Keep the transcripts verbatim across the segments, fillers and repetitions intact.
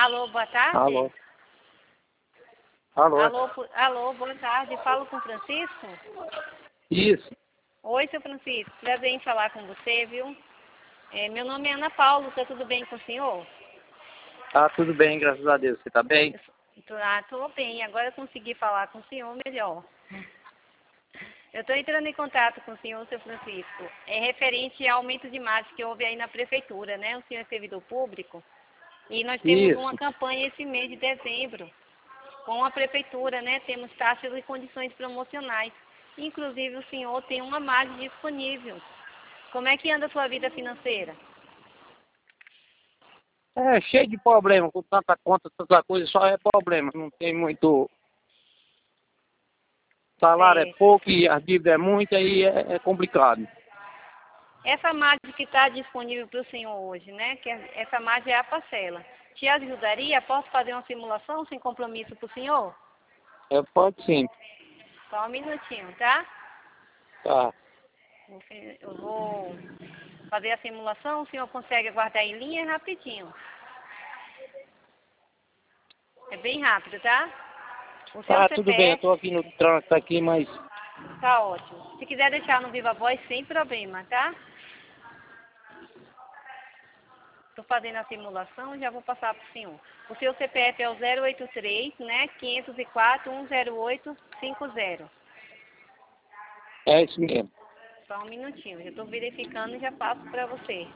Alô, boa tarde. Alô. Alô. Alô, pu- alô, boa tarde. Falo com o Francisco? Isso. Oi, seu Francisco. Prazer em falar com você, viu? É, meu nome é Ana Paula, tá tudo bem com o senhor? Tá tudo bem, graças a Deus. Você tá bem? Eu sou- tô, ah, tô bem, agora eu consegui falar com o senhor melhor. Eu estou entrando em contato com o senhor, seu Francisco. É referente ao aumento de margem que houve aí na prefeitura, né? O senhor é servidor público. E nós temos Isso. uma campanha esse mês de dezembro com a prefeitura, né? Temos taxas e condições promocionais. Inclusive, o senhor tem uma margem disponível. Como é que anda a sua vida financeira? É cheio de problema, com tanta conta, tanta coisa, só é problema. Não tem muito. Salário é É, pouco e a dívida é muita e é, é complicado. essa margem que está disponível para o senhor hoje, né? Que é- essa margem é a parcela. Te ajudaria? Posso fazer uma simulação sem compromisso para o senhor? É, pode sim. Só um minutinho, tá? Tá. Vou fe- Eu vou fazer a simulação, o senhor consegue aguardar em linha rapidinho. É bem rápido, tá? O seu Tá, tudo bem, eu C P F tô aqui no trânsito aqui, mas. tá ótimo. Se quiser deixar no Viva Voz, sem problema, tá? Estou fazendo a simulação e já vou passar para o senhor. O seu C P F é o zero oito três, né? quinhentos e quatro, cento e zero oito, cinquenta. É isso mesmo. Só um minutinho, já estou verificando e já passo para você.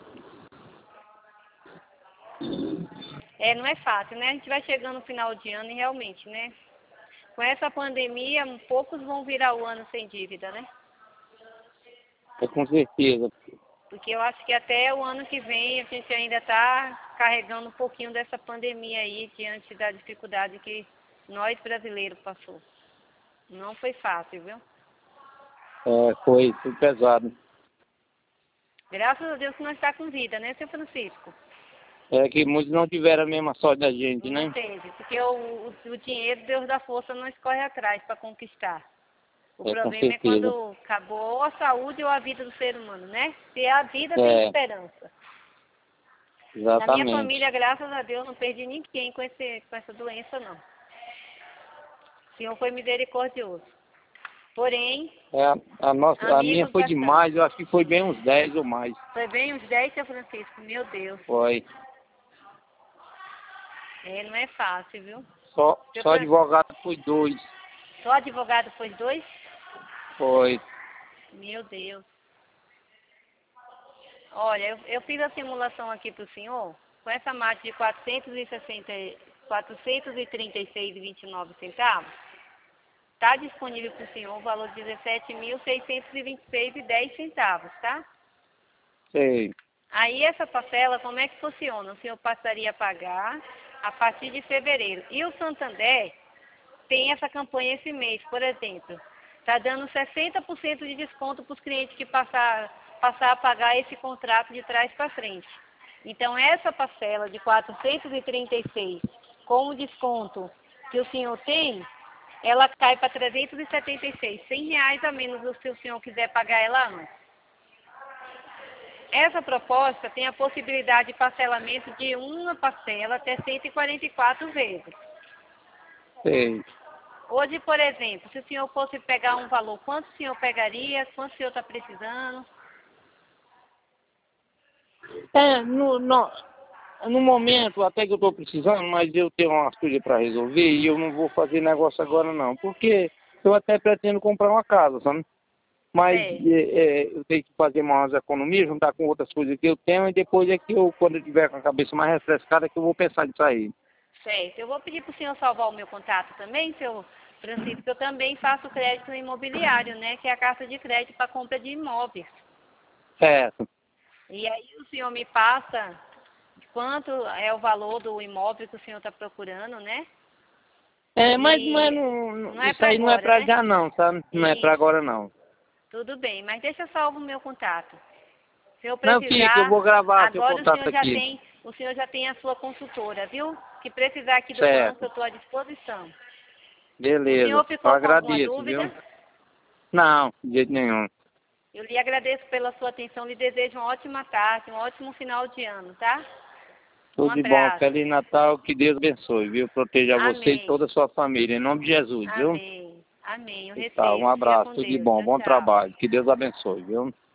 É, não é fácil, né? A gente vai chegando no final de ano e realmente, né? Com essa pandemia, poucos vão virar o ano sem dívida, né? É com certeza. Porque eu acho que até o ano que vem a gente ainda está carregando um pouquinho dessa pandemia aí, diante da dificuldade que nós brasileiros passou. Não foi fácil, viu? É, foi, foi pesado. Graças a Deus que nós está com vida, né, seu Francisco? É que muitos não tiveram a mesma sorte da gente, Não né? teve, porque o, o, o dinheiro, Deus dá força, nós corre atrás para conquistar. O É, com problema é certeza. quando acabou ou a saúde ou a vida do ser humano, né? Se a vida tem É, esperança. Na minha exatamente. família, graças a Deus, não perdi ninguém com, esse, com essa doença, não. O Senhor foi misericordioso. Porém, É, a, a nossa, a minha amigos foi bastante. demais, eu acho que foi bem uns dez ou mais. Foi bem uns dez, seu Francisco, meu Deus. Foi. É, não é fácil, viu? Só, Seu só Fran- advogado foi dois. Só advogado foi dois? Foi. Meu Deus. Olha, eu, eu fiz a simulação aqui para o senhor, com essa margem de quatrocentos e sessenta, quatrocentos e trinta e seis e vinte e nove centavos, está disponível para o senhor o valor de dezessete mil seiscentos e vinte e seis e dez centavos, tá? Sei. Aí essa parcela, como é que funciona? O senhor passaria a pagar a partir de fevereiro. E o Santander tem essa campanha esse mês, por exemplo. Está dando sessenta por cento de desconto para os clientes que passar, passar a pagar esse contrato de trás para frente. Então, essa parcela de quatrocentos e trinta e seis, com o desconto que o senhor tem, ela cai para trezentos e setenta e seis, cem reais a menos se o senhor quiser pagar ela antes. Essa proposta tem a possibilidade de parcelamento de uma parcela até cento e quarenta e quatro vezes. Sei. Hoje, por exemplo, se o senhor fosse pegar um valor, quanto o senhor pegaria? Quanto o senhor está precisando? É, no, no, no momento até que eu estou precisando, mas eu tenho umas coisas para resolver e eu não vou fazer negócio agora não. Porque eu até pretendo comprar uma casa, sabe? Mas Certo, é, é, eu tenho que fazer umas economias, juntar com outras coisas que eu tenho, e depois é que eu, quando eu tiver com a cabeça mais refrescada, que eu vou pensar nisso aí. certo. Eu vou pedir para o senhor salvar o meu contato também, seu Francisco, que eu também faço crédito imobiliário, né? Que é a carta de crédito para compra de imóveis. Certo. E aí o senhor me passa quanto é o valor do imóvel que o senhor está procurando, né? É, mas não é, E não, não- não é isso para aí não é agora, pra né? já não, sabe? Não é pra Isso, agora não. tudo bem. Mas deixa salvo o meu contato. Se eu Não, fica, eu precisar, vou gravar seu agora o contato senhor já aqui. tem, o senhor já tem a sua consultora, viu? Se precisar aqui do banco, Certo. eu estou à disposição. O Beleza. senhor Eu ficou com alguma agradeço, dúvida? viu? Não, de jeito nenhum. Eu lhe agradeço pela sua atenção, lhe desejo uma ótima tarde, um ótimo final de ano, tá? Tudo Um de bom. abraço. Feliz Natal. Que Deus abençoe, viu? Proteja você e Amém. toda a sua família. Em nome de Jesus, viu? Amém. Amém. Eu Tá, recebo. um Fica abraço. com Tudo de Deus. bom. Tchau, Bom tchau. trabalho. Que Deus abençoe, viu?